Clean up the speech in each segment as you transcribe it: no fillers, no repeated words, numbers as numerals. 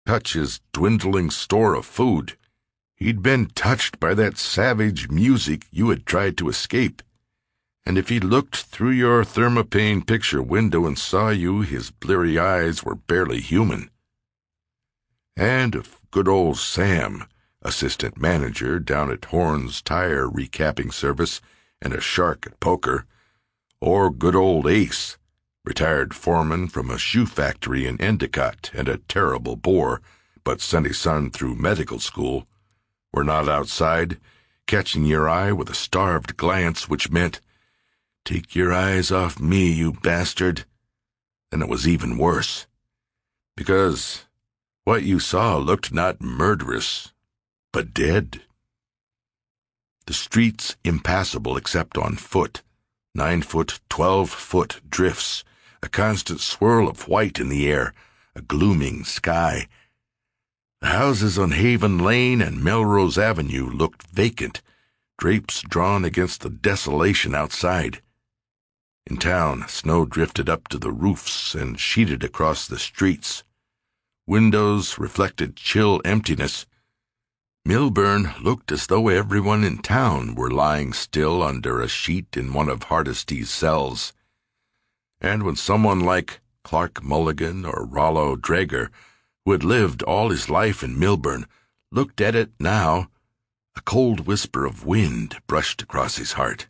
touch his dwindling store of food. He'd been touched by that savage music you had tried to escape, and if he looked through your thermopane picture window and saw you, his bleary eyes were barely human. And if good old Sam, assistant manager down at Horn's tire recapping service and a shark at poker, or good old Ace, retired foreman from a shoe factory in Endicott and a terrible bore, but sent his son through medical school, were not outside, catching your eye with a starved glance which meant, "Take your eyes off me, you bastard," then it was even worse, because what you saw looked not murderous, but dead. The streets impassable except on foot, 9-foot, 12-foot drifts, a constant swirl of white in the air, a glooming sky. The houses on Haven Lane and Melrose Avenue looked vacant, drapes drawn against the desolation outside. In town, snow drifted up to the roofs and sheeted across the streets. Windows reflected chill emptiness. Millburn looked as though everyone in town were lying still under a sheet in one of Hardesty's cells. And when someone like Clark Mulligan or Rollo Drager, who had lived all his life in Millburn, looked at it now, a cold whisper of wind brushed across his heart.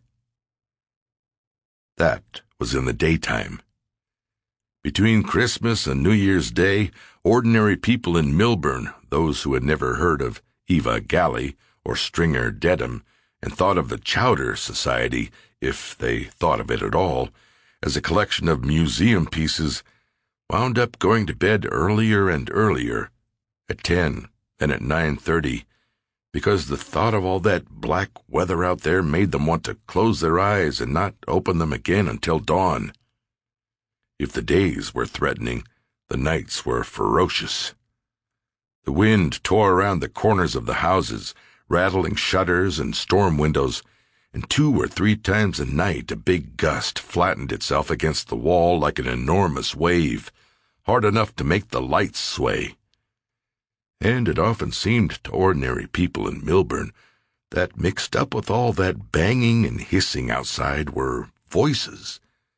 That was in the daytime. Between Christmas and New Year's Day, ordinary people in Millburn, those who had never heard of Eva Galley or Stringer Dedham, and thought of the Chowder Society, if they thought of it at all, as a collection of museum pieces, wound up going to bed earlier and earlier, at 10 and at 9:30, because the thought of all that black weather out there made them want to close their eyes and not open them again until dawn. If the days were threatening, the nights were ferocious. The wind tore around the corners of the houses, rattling shutters and storm windows, and 2 or 3 times a night a big gust flattened itself against the wall like an enormous wave, hard enough to make the lights sway. And it often seemed to ordinary people in Millburn that mixed up with all that banging and hissing outside were voices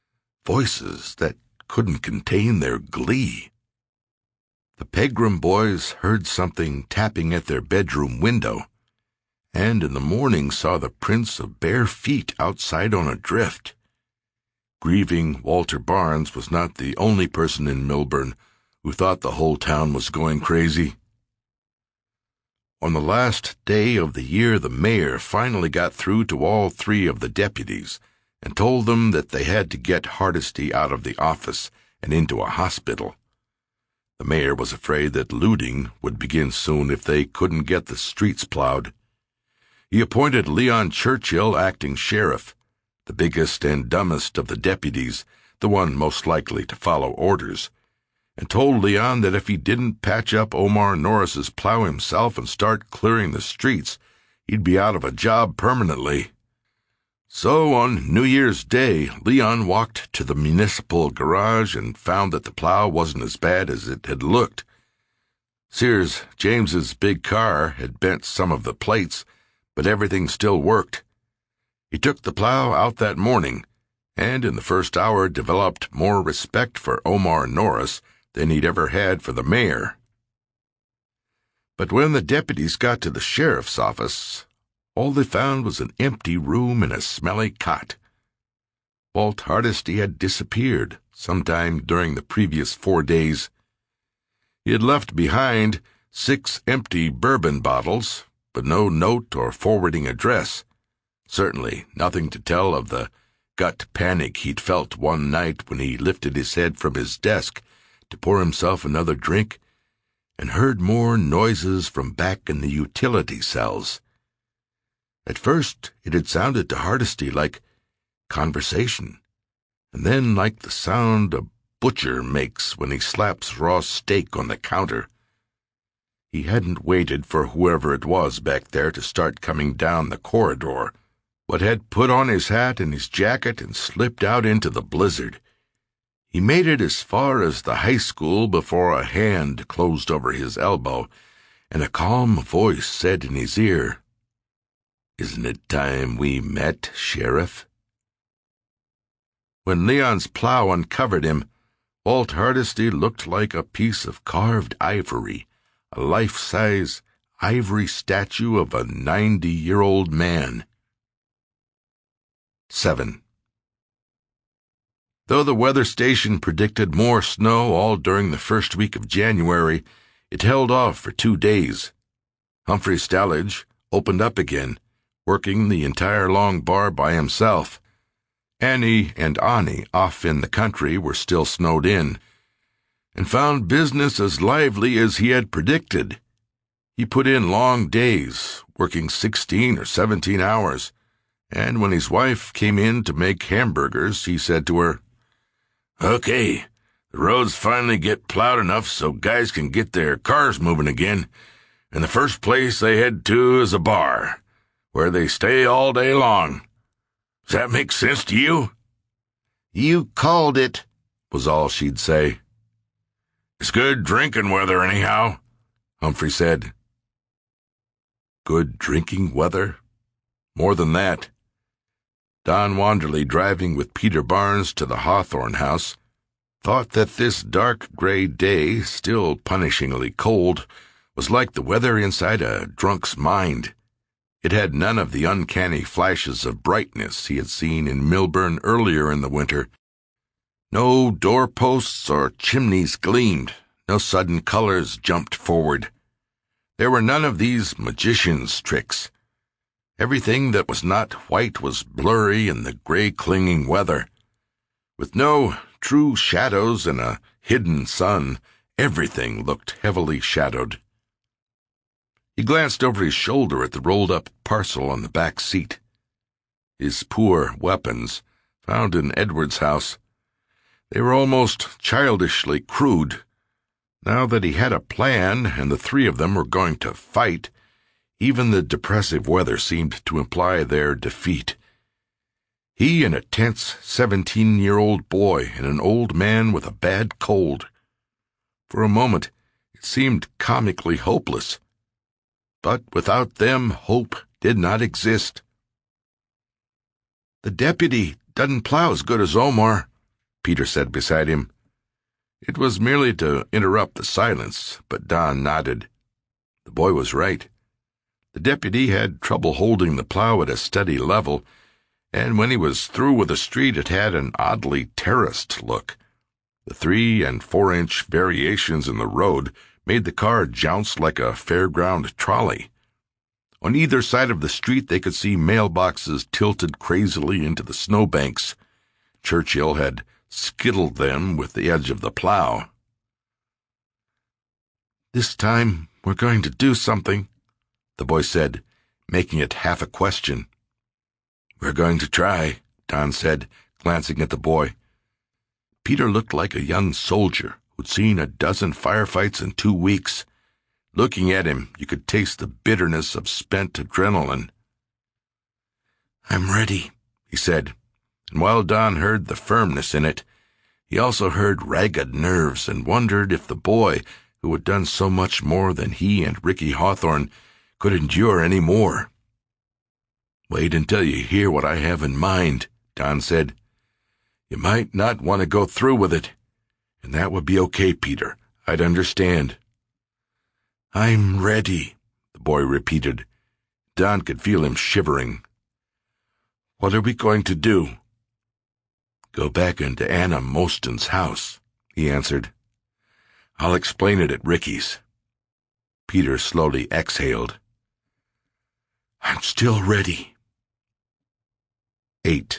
that couldn't contain their glee. The Pegram boys heard something tapping at their bedroom window, and in the morning saw the prints of bare feet outside on a drift. Grieving Walter Barnes was not the only person in Millburn who thought the whole town was going crazy. On the last day of the year, the mayor finally got through to all 3 of the deputies and told them that they had to get Hardesty out of the office and into a hospital. The mayor was afraid that looting would begin soon if they couldn't get the streets plowed. He appointed Leon Churchill acting sheriff, the biggest and dumbest of the deputies, the one most likely to follow orders, and told Leon that if he didn't patch up Omar Norris's plow himself and start clearing the streets, he'd be out of a job permanently. So on New Year's Day, Leon walked to the municipal garage and found that the plow wasn't as bad as it had looked. Sears James's big car had bent some of the plates, but everything still worked. He took the plow out that morning, and in the first hour developed more respect for Omar Norris than he'd ever had for the mayor. But when the deputies got to the sheriff's office, all they found was an empty room and a smelly cot. Walt Hardesty had disappeared sometime during the previous 4 days. He had left behind 6 empty bourbon bottles, but no note or forwarding address. Certainly nothing to tell of the gut panic he'd felt one night when he lifted his head from his desk to pour himself another drink and heard more noises from back in the utility cells. At first it had sounded to Hardesty like conversation, and then like the sound a butcher makes when he slaps raw steak on the counter. He hadn't waited for whoever it was back there to start coming down the corridor, but had put on his hat and his jacket and slipped out into the blizzard. He made it as far as the high school before a hand closed over his elbow, and a calm voice said in his ear, "Isn't it time we met, Sheriff?" When Leon's plow uncovered him, Walt Hardesty looked like a piece of carved ivory, a life-size ivory statue of a 90-year-old man. 7. Though the weather station predicted more snow all during the first week of January, it held off for 2 days. Humphrey Stallage opened up again, working the entire long bar by himself. Annie and Ani, off in the country, were still snowed in, and found business as lively as he had predicted. He put in long days, working 16 or 17 hours, and when his wife came in to make hamburgers, he said to her, "Okay, the roads finally get plowed enough so guys can get their cars moving again, and the first place they head to is a bar, where they stay all day long. Does that make sense to you?" "You called it," was all she'd say. "It's good drinking weather anyhow," Humphrey said. Good drinking weather? More than that. Don Wanderley, driving with Peter Barnes to the Hawthorne house, thought that this dark gray day, still punishingly cold, was like the weather inside a drunk's mind. It had none of the uncanny flashes of brightness he had seen in Millburn earlier in the winter. No doorposts or chimneys gleamed, no sudden colors jumped forward. There were none of these magician's tricks. Everything that was not white was blurry in the gray clinging weather. With no true shadows and a hidden sun, everything looked heavily shadowed. He glanced over his shoulder at the rolled-up parcel on the back seat. His poor weapons, found in Edward's house. They were almost childishly crude. Now that he had a plan and the three of them were going to fight, even the depressive weather seemed to imply their defeat. He and a tense 17-year-old boy and an old man with a bad cold. For a moment, it seemed comically hopeless. But without them, hope did not exist. "The deputy doesn't plow as good as Omar," Peter said beside him. It was merely to interrupt the silence, but Don nodded. The boy was right. The deputy had trouble holding the plow at a steady level, and when he was through with the street it had an oddly terraced look. The 3- and 4-inch variations in the road made the car jounce like a fairground trolley. On either side of the street they could see mailboxes tilted crazily into the snowbanks. Churchill had skittled them with the edge of the plow. "This time we're going to do something," the boy said, making it half a question. "We're going to try," Don said, glancing at the boy. Peter looked like a young soldier who'd seen a dozen firefights in 2 weeks. Looking at him, you could taste the bitterness of spent adrenaline. "I'm ready," he said, and while Don heard the firmness in it, he also heard ragged nerves and wondered if the boy, who had done so much more than he and Ricky Hawthorne, could endure any more. "Wait until you hear what I have in mind," Don said. "You might not want to go through with it, and that would be okay, Peter. I'd understand." "I'm ready," the boy repeated. Don could feel him shivering. "What are we going to do?" "Go back into Anna Mostyn's house," he answered. "I'll explain it at Ricky's." Peter slowly exhaled. "I'm still ready." 8.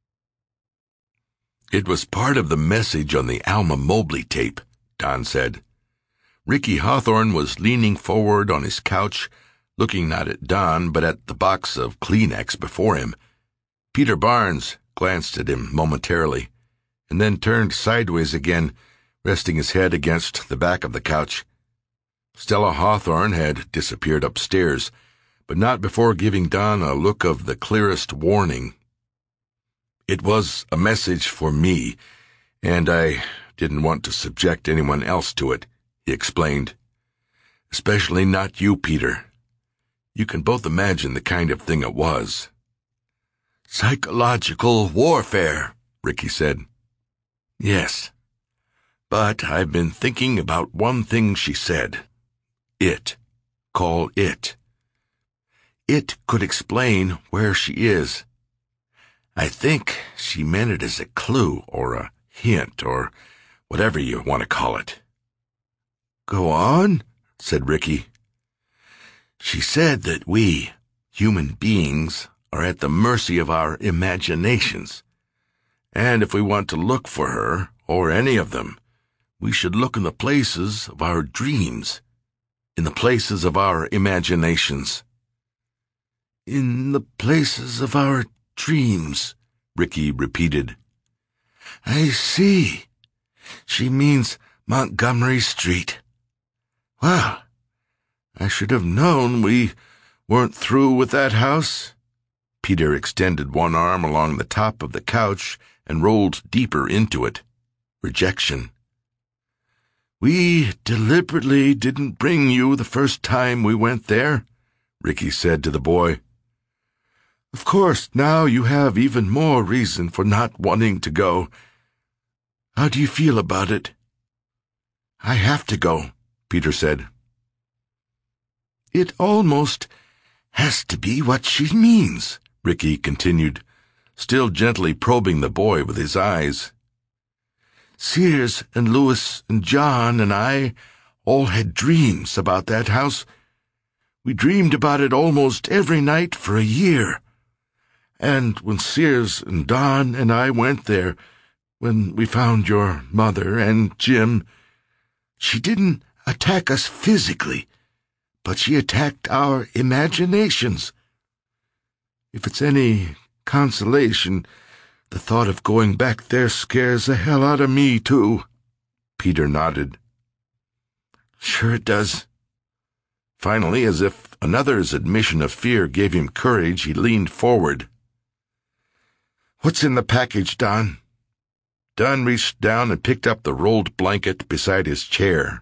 It was part of the message on the Alma Mobley tape, Don said. Ricky Hawthorne was leaning forward on his couch, looking not at Don but at the box of Kleenex before him. Peter Barnes glanced at him momentarily, and then turned sideways again, resting his head against the back of the couch. Stella Hawthorne had disappeared upstairs, but not before giving Don a look of the clearest warning. "It was a message for me, And I didn't want to subject anyone else to it, he explained. Especially not you, Peter. You can both imagine the kind of thing it was. Psychological warfare, Ricky said. Yes. But I've been thinking about one thing she said. It. Call it. It could explain where she is. I think she meant it as a clue or a hint or whatever you want to call it. Go on, said Ricky. She said that we, human beings, are at the mercy of our imaginations. And if we want to look for her, or any of them, we should look in the places of our dreams, in the places of our imaginations. In the places of our dreams, Ricky repeated. I see. She means Montgomery Street. Well, I should have known we weren't through with that house. Peter extended one arm along the top of the couch and rolled deeper into it. Rejection. We deliberately didn't bring you the first time we went there, Ricky said to the boy. Of course, now you have even more reason for not wanting to go. How do you feel about it? I have to go, Peter said. It almost has to be what she means, Ricky continued, still gently probing the boy with his eyes. Sears and Louis and John and I all had dreams about that house. We dreamed about it almost every night for a year. And when Sears and Don and I went there, when we found your mother and Jim, she didn't attack us physically, but she attacked our imaginations. If it's any consolation, the thought of going back there scares the hell out of me, too. Peter nodded. Sure it does. Finally, as if another's admission of fear gave him courage, he leaned forward. What's in the package, Don? Don reached down and picked up the rolled blanket beside his chair.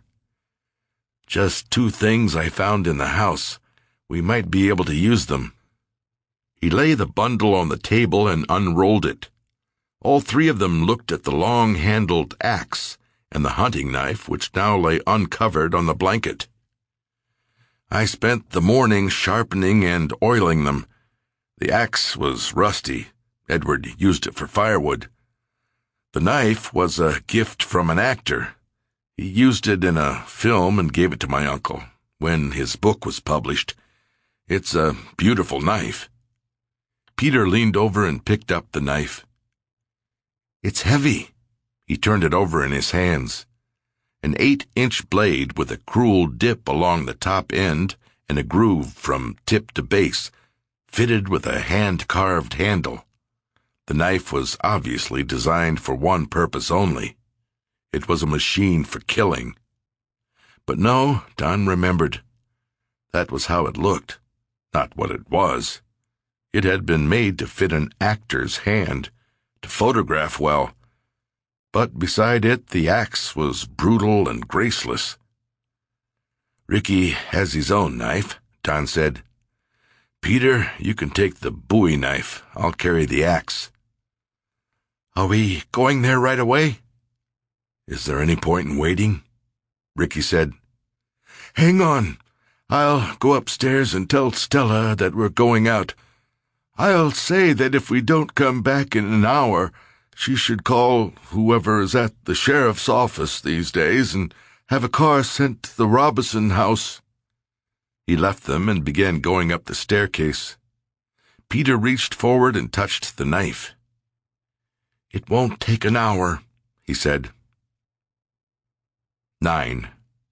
Just 2 things I found in the house. We might be able to use them. He laid the bundle on the table and unrolled it. All 3 of them looked at the long-handled axe and the hunting knife which now lay uncovered on the blanket. I spent the morning sharpening and oiling them. The axe was rusty. Edward used it for firewood. The knife was a gift from an actor. He used it in a film and gave it to my uncle when his book was published. It's a beautiful knife. Peter leaned over and picked up the knife. It's heavy. He turned it over in his hands. An 8-inch blade with a cruel dip along the top end and a groove from tip to base, fitted with a hand-carved handle. The knife was obviously designed for one purpose only. It was a machine for killing. But no, Don remembered. That was how it looked, not what it was. It had been made to fit an actor's hand, to photograph well. But beside it, the axe was brutal and graceless. Ricky has his own knife, Don said. Peter, you can take the Bowie knife. I'll carry the axe. Are we going there right away? Is there any point in waiting? Ricky said. Hang on. I'll go upstairs and tell Stella that we're going out. I'll say that if we don't come back in an hour, she should call whoever is at the sheriff's office these days and have a car sent to the Robinson house. He left them and began going up the staircase. Peter reached forward and touched the knife. It won't take an hour, he said. 9.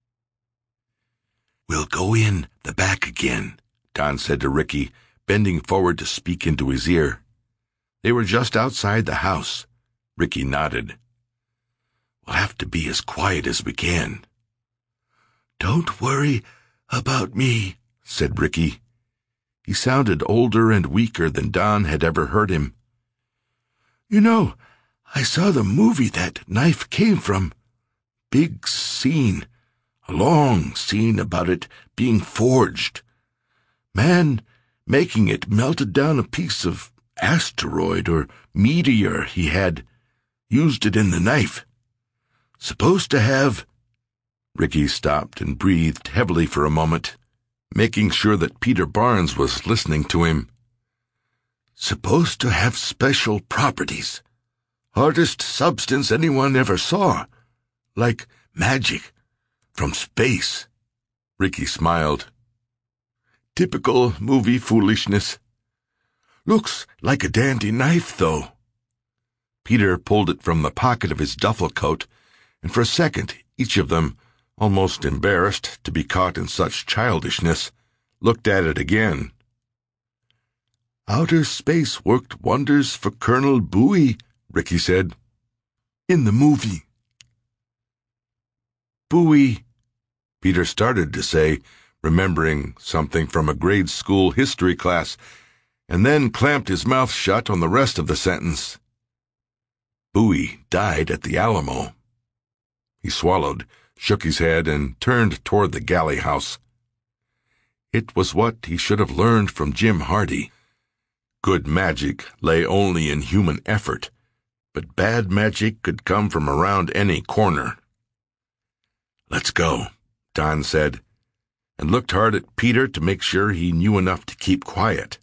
We'll go in the back again, Don said to Ricky, bending forward to speak into his ear. They were just outside the house. Ricky nodded. We'll have to be as quiet as we can. Don't worry about me, said Ricky. He sounded older and weaker than Don had ever heard him. You know, I saw the movie that knife came from. Big scene. A long scene about it being forged. Man making it melted down a piece of asteroid or meteor he had. Used it in the knife. Supposed to have... Ricky stopped and breathed heavily for a moment, making sure that Peter Barnes was listening to him. Supposed to have special properties. Hardest substance anyone ever saw. Like magic. From space. Ricky smiled. Typical movie foolishness. Looks like a dandy knife, though. Peter pulled it from the pocket of his duffel coat, and for a second each of them, almost embarrassed to be caught in such childishness, looked at it again. Outer space worked wonders for Colonel Bowie, Ricky said. In the movie. Bowie, Peter started to say, remembering something from a grade school history class, and then clamped his mouth shut on the rest of the sentence. Bowie died at the Alamo. He swallowed, shook his head, and turned toward the galley house. It was what he should have learned from Jim Hardy. Good magic lay only in human effort, but bad magic could come from around any corner. Let's go, Don said, and looked hard at Peter to make sure he knew enough to keep quiet.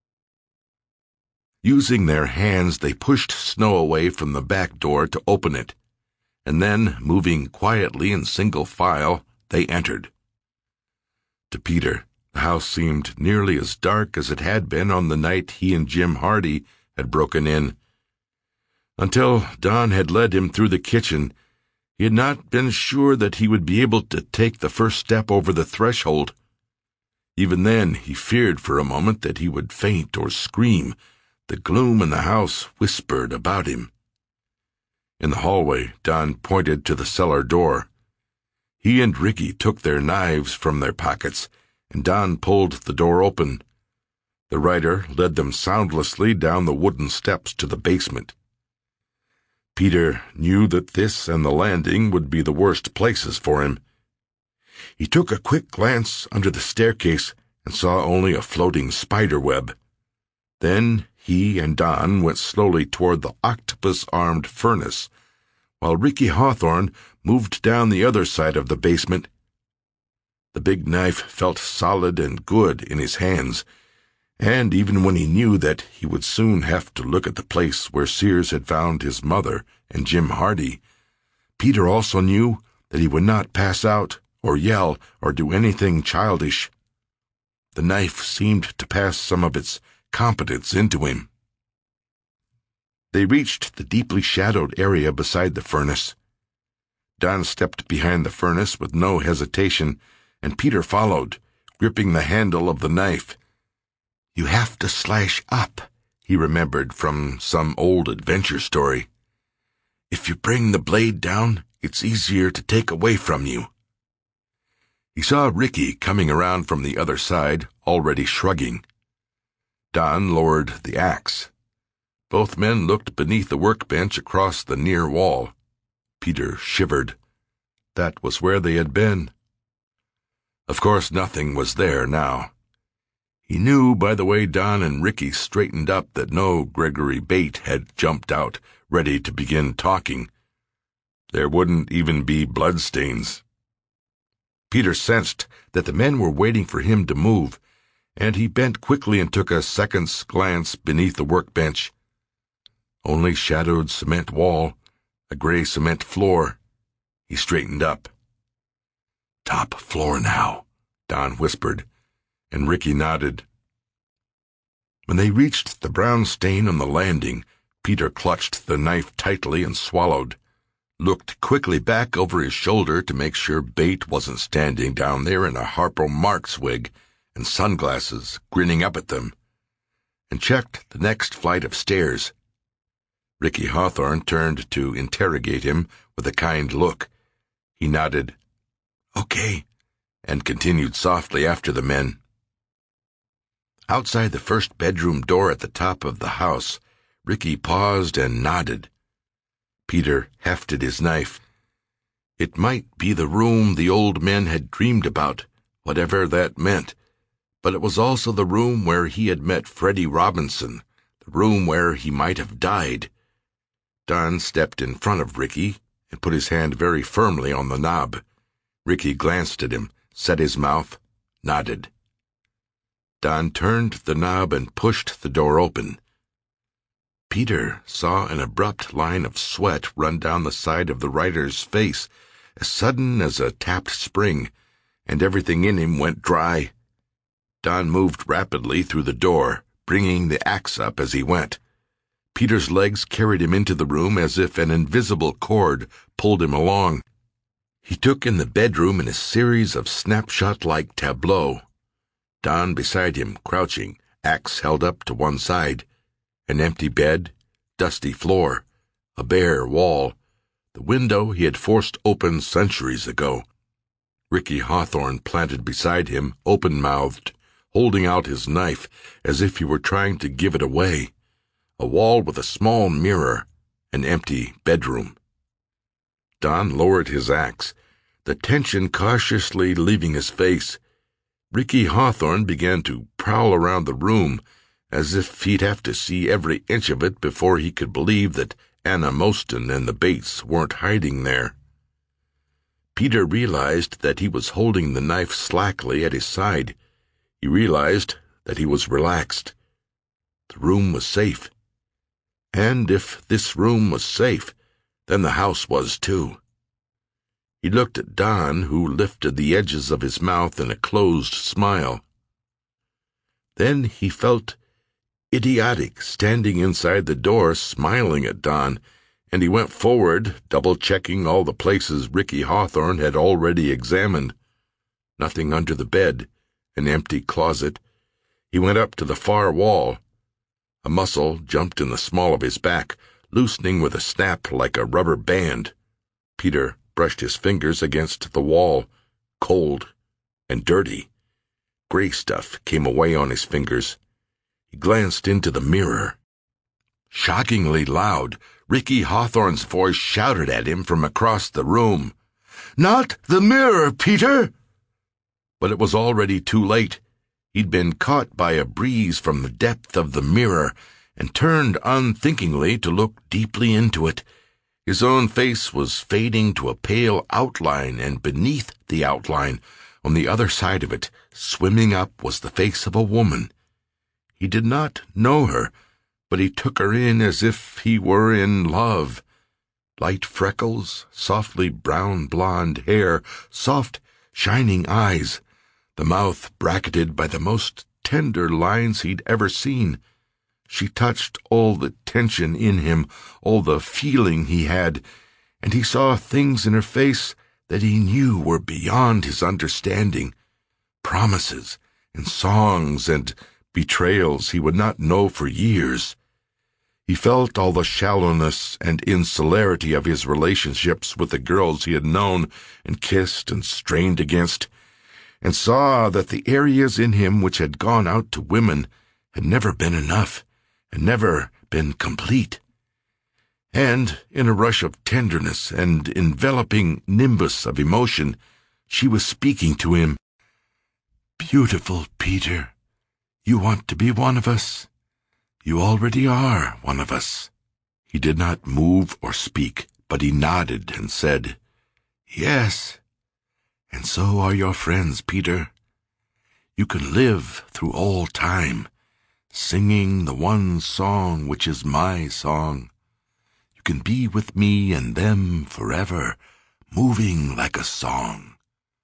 Using their hands, they pushed snow away from the back door to open it, and then, moving quietly in single file, they entered. To Peter, the house seemed nearly as dark as it had been on the night he and Jim Hardy had broken in. Until Don had led him through the kitchen, he had not been sure that he would be able to take the first step over the threshold. Even then, he feared for a moment that he would faint or scream. The gloom in the house whispered about him. In the hallway, Don pointed to the cellar door. He and Ricky took their knives from their pockets, and Don pulled the door open. The rider led them soundlessly down the wooden steps to the basement. Peter knew that this and the landing would be the worst places for him. He took a quick glance under the staircase and saw only a floating spider web. Then he and Don went slowly toward the octopus-armed furnace, while Ricky Hawthorne moved down the other side of the basement. The big knife felt solid and good in his hands, and even when he knew that he would soon have to look at the place where Sears had found his mother and Jim Hardy, Peter also knew that he would not pass out or yell or do anything childish. The knife seemed to pass some of its competence into him. They reached the deeply shadowed area beside the furnace. Don stepped behind the furnace with no hesitation, and Peter followed, gripping the handle of the knife. You have to slash up, he remembered from some old adventure story. If you bring the blade down, it's easier to take away from you. He saw Ricky coming around from the other side, already shrugging. Don lowered the axe. Both men looked beneath the workbench across the near wall. Peter shivered. That was where they had been. Of course, nothing was there now. He knew by the way Don and Ricky straightened up that no Gregory Bate had jumped out, ready to begin talking. There wouldn't even be bloodstains. Peter sensed that the men were waiting for him to move, and he bent quickly and took a second's glance beneath the workbench. Only shadowed cement wall, a gray cement floor. He straightened up. Top floor now, Don whispered, and Ricky nodded. When they reached the brown stain on the landing, Peter clutched the knife tightly and swallowed, looked quickly back over his shoulder to make sure Bate wasn't standing down there in a Harpo Marx wig and sunglasses, grinning up at them, and checked the next flight of stairs. Ricky Hawthorne turned to interrogate him with a kind look. He nodded, "Okay," and continued softly after the men. Outside the first bedroom door at the top of the house, Ricky paused and nodded. Peter hefted his knife. It might be the room the old men had dreamed about, whatever that meant, but it was also the room where he had met Freddie Robinson, the room where he might have died. Don stepped in front of Ricky and put his hand very firmly on the knob. Ricky glanced at him, set his mouth, nodded. Don turned the knob and pushed the door open. Peter saw an abrupt line of sweat run down the side of the rider's face, as sudden as a tapped spring, and everything in him went dry. Don moved rapidly through the door, bringing the axe up as he went. Peter's legs carried him into the room as if an invisible cord pulled him along. He took in the bedroom in a series of snapshot-like tableaux. Don beside him, crouching, axe held up to one side. An empty bed, dusty floor, a bare wall, the window he had forced open centuries ago. Ricky Hawthorne planted beside him, open-mouthed, holding out his knife as if he were trying to give it away. A wall with a small mirror, an empty bedroom. Don lowered his axe, the tension cautiously leaving his face. Ricky Hawthorne began to prowl around the room, as if he'd have to see every inch of it before he could believe that Anna Mostyn and the Bates weren't hiding there. Peter realized that he was holding the knife slackly at his side. He realized that he was relaxed. The room was safe. And if this room was safe, then the house was too. He looked at Don, who lifted the edges of his mouth in a closed smile. Then he felt idiotic standing inside the door smiling at Don, and he went forward, double-checking all the places Ricky Hawthorne had already examined. Nothing under the bed, an empty closet. He went up to the far wall. A muscle jumped in the small of his back, loosening with a snap like a rubber band. Peter brushed his fingers against the wall, cold and dirty. Gray stuff came away on his fingers. He glanced into the mirror. Shockingly loud, Ricky Hawthorne's voice shouted at him from across the room. "Not the mirror, Peter!" But it was already too late. He'd been caught by a breeze from the depth of the mirror and turned unthinkingly to look deeply into it. His own face was fading to a pale outline, and beneath the outline, on the other side of it, swimming up, was the face of a woman. He did not know her, but he took her in as if he were in love. Light freckles, softly brown blonde hair, soft, shining eyes, the mouth bracketed by the most tender lines he'd ever seen. She touched all the tension in him, all the feeling he had, and he saw things in her face that he knew were beyond his understanding. Promises and songs and betrayals he would not know for years. He felt all the shallowness and insularity of his relationships with the girls he had known and kissed and strained against, and saw that the areas in him which had gone out to women had never been enough, and never been complete. And, in a rush of tenderness and enveloping nimbus of emotion, she was speaking to him. "Beautiful Peter, you want to be one of us? You already are one of us." He did not move or speak, but he nodded and said, "Yes. And so are your friends, Peter. You can live through all time, singing the one song which is my song. You can be with me and them forever, moving like a song.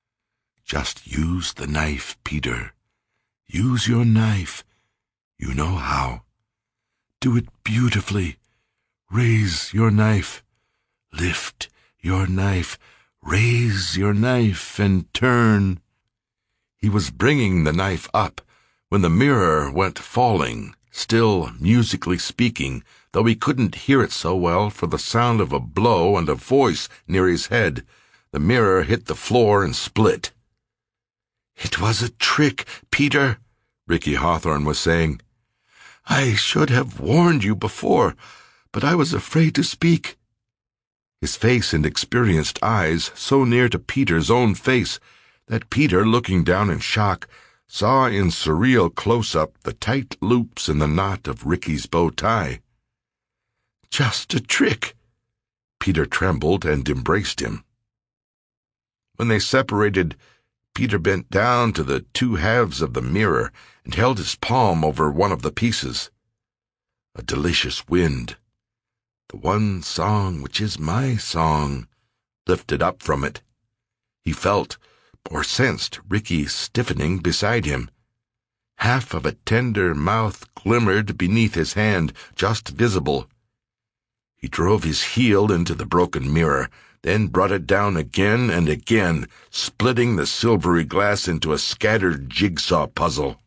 Just use the knife, Peter. Use your knife. You know how. Do it beautifully. Raise your knife. Lift your knife. Raise your knife and turn." He was bringing the knife up when the mirror went falling, still musically speaking, though he couldn't hear it so well for the sound of a blow and a voice near his head. The mirror hit the floor and split. "It was a trick, Peter," Ricky Hawthorne was saying. "I should have warned you before, but I was afraid to speak." his face and experienced eyes so near to Peter's own face that Peter, looking down in shock, saw in surreal close-up the tight loops in the knot of Ricky's bow tie. "Just a trick." Peter trembled and embraced him. When they separated, Peter bent down to the two halves of the mirror and held his palm over one of the pieces. A delicious wind, the one song which is my song, lifted up from it. He felt, or sensed, Ricky stiffening beside him. Half of a tender mouth glimmered beneath his hand, just visible. He drove his heel into the broken mirror, then brought it down again and again, splitting the silvery glass into a scattered jigsaw puzzle.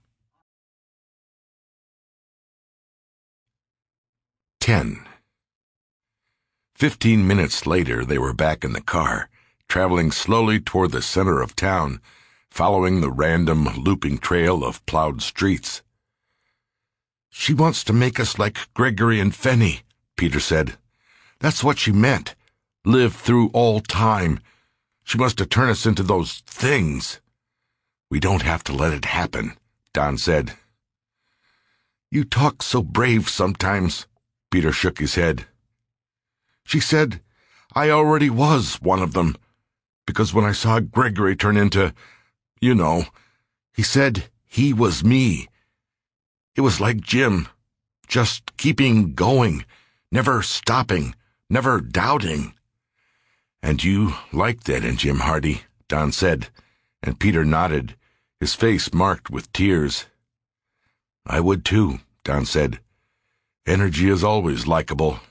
10. 15 minutes later, they were back in the car, traveling slowly toward the center of town, following the random, looping trail of plowed streets. "She wants to make us like Gregory and Fenny," Peter said. "That's what she meant. Live through all time. She wants to turn us into those things." "We don't have to let it happen," Don said. "You talk so brave sometimes." Peter shook his head. "She said I already was one of them, because when I saw Gregory turn into, he said he was me. It was like Jim, just keeping going, never stopping, never doubting." "And you like that in Jim Hardy," Don said, and Peter nodded, his face marked with tears. "I would too," Don said. "Energy is always likable."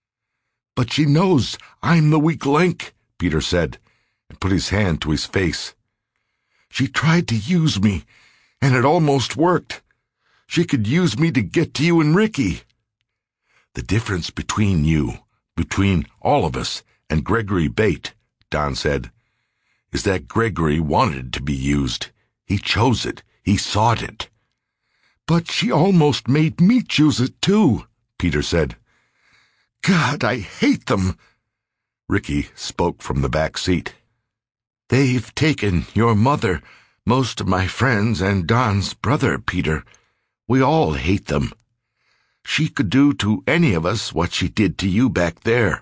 "But she knows I'm the weak link," Peter said, and put his hand to his face. "She tried to use me, and it almost worked. She could use me to get to you and Ricky." "The difference between you, between all of us, and Gregory Bate," Don said, "is that Gregory wanted to be used. He chose it. He sought it." "But she almost made me choose it too," Peter said. "God, I hate them." Ricky spoke from the back seat. "They've taken your mother, most of my friends, and Don's brother, Peter. We all hate them. She could do to any of us what she did to you back there."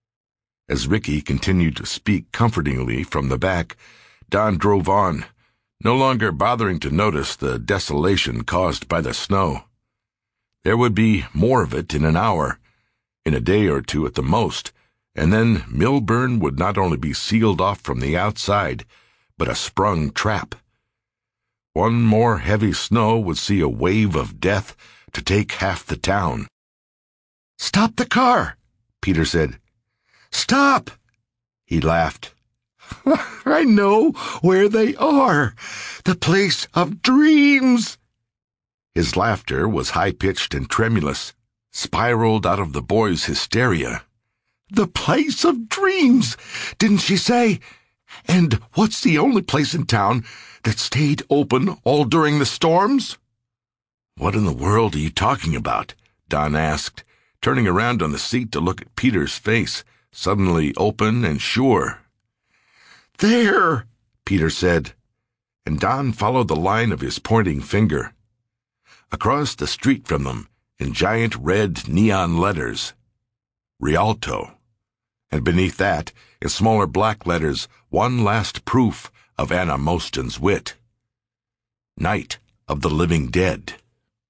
As Ricky continued to speak comfortingly from the back, Don drove on, no longer bothering to notice the desolation caused by the snow. There would be more of it in an hour, in a day or two at the most, and then Millburn would not only be sealed off from the outside, but a sprung trap. One more heavy snow would see a wave of death to take half the town. "Stop the car," Peter said. "Stop!" He laughed. "I know where they are. The place of dreams." His laughter was high-pitched and tremulous, spiraled out of the boy's hysteria. "The place of dreams, didn't she say? And what's the only place in town that stayed open all during the storms?" "What in the world are you talking about?" Don asked, turning around on the seat to look at Peter's face, suddenly open and sure. "There," Peter said, and Don followed the line of his pointing finger. Across the street from them, in giant red neon letters, Rialto, and beneath that, in smaller black letters, one last proof of Anna Mostyn's wit. Night of the Living Dead.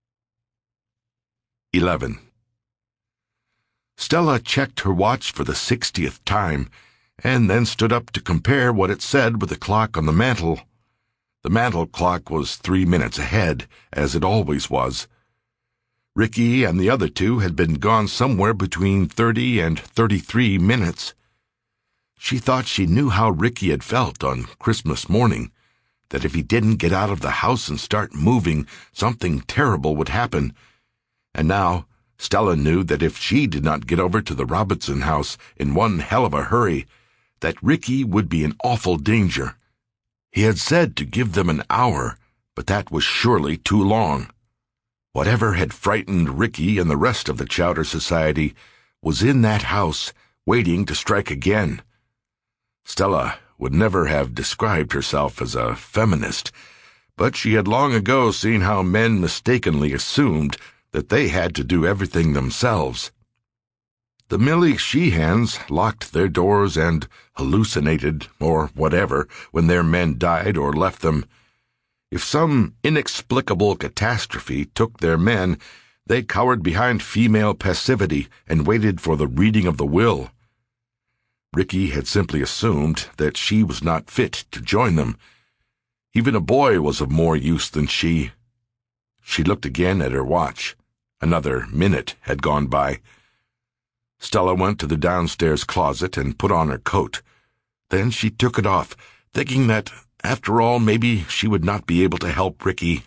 11. Stella checked her watch for the 60th time, and then stood up to compare what it said with the clock on the mantel. The mantel clock was 3 minutes ahead, as it always was. Ricky and the other two had been gone somewhere between 30 and 33 minutes. She thought she knew how Ricky had felt on Christmas morning, that if he didn't get out of the house and start moving, something terrible would happen. And now Stella knew that if she did not get over to the Robinson house in one hell of a hurry, that Ricky would be in awful danger. He had said to give them an hour, but that was surely too long. Whatever had frightened Ricky and the rest of the Chowder Society was in that house, waiting to strike again. Stella would never have described herself as a feminist, but she had long ago seen how men mistakenly assumed that they had to do everything themselves. The Millie Sheehans locked their doors and hallucinated, or whatever, when their men died or left them. If some inexplicable catastrophe took their men, they cowered behind female passivity and waited for the reading of the will. Ricky had simply assumed that she was not fit to join them. Even a boy was of more use than she. She looked again at her watch. Another minute had gone by. Stella went to the downstairs closet and put on her coat. Then she took it off, thinking that, after all, maybe she would not be able to help Ricky.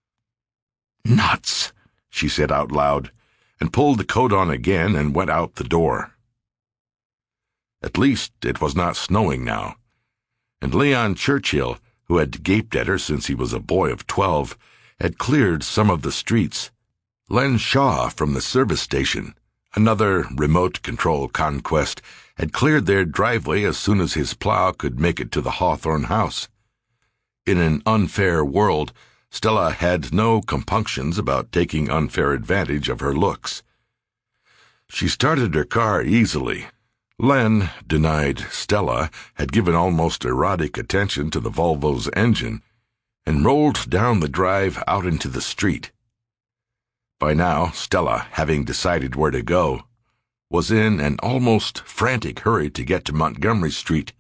"Nuts," she said out loud, and pulled the coat on again and went out the door. At least it was not snowing now, and Leon Churchill, who had gaped at her since he was a boy of 12, had cleared some of the streets. Len Shaw from the service station, another remote control conquest, had cleared their driveway as soon as his plow could make it to the Hawthorne house. In an unfair world, Stella had no compunctions about taking unfair advantage of her looks. She started her car easily. Len, denied Stella, had given almost erotic attention to the Volvo's engine, and rolled down the drive out into the street. By now, Stella, having decided where to go, was in an almost frantic hurry to get to Montgomery Street.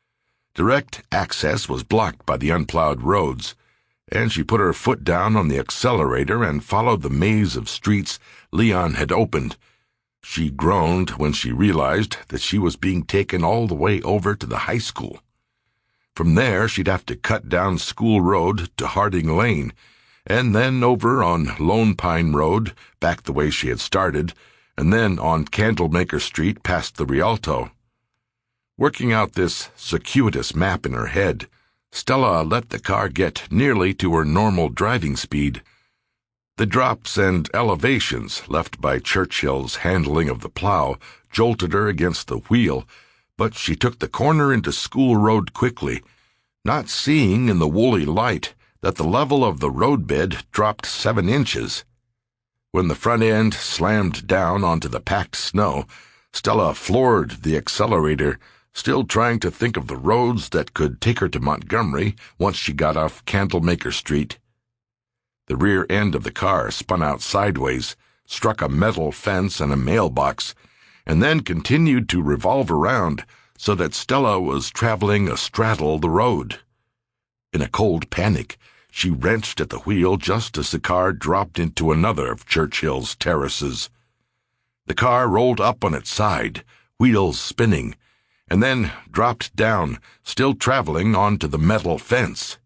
Direct access was blocked by the unplowed roads, and she put her foot down on the accelerator and followed the maze of streets Leon had opened. She groaned when she realized that she was being taken all the way over to the high school. From there, she'd have to cut down School Road to Harding Lane, and then over on Lone Pine Road, back the way she had started, and then on Candlemaker Street past the Rialto. Working out this circuitous map in her head, Stella let the car get nearly to her normal driving speed. The drops and elevations left by Churchill's handling of the plow jolted her against the wheel, but she took the corner into School Road quickly, not seeing in the woolly light that the level of the roadbed dropped 7 inches. When the front end slammed down onto the packed snow, Stella floored the accelerator, still trying to think of the roads that could take her to Montgomery once she got off Candlemaker Street. The rear end of the car spun out sideways, struck a metal fence and a mailbox, and then continued to revolve around so that Stella was traveling astraddle the road. In a cold panic, she wrenched at the wheel just as the car dropped into another of Churchill's terraces. The car rolled up on its side, wheels spinning, and then dropped down, still traveling onto the metal fence.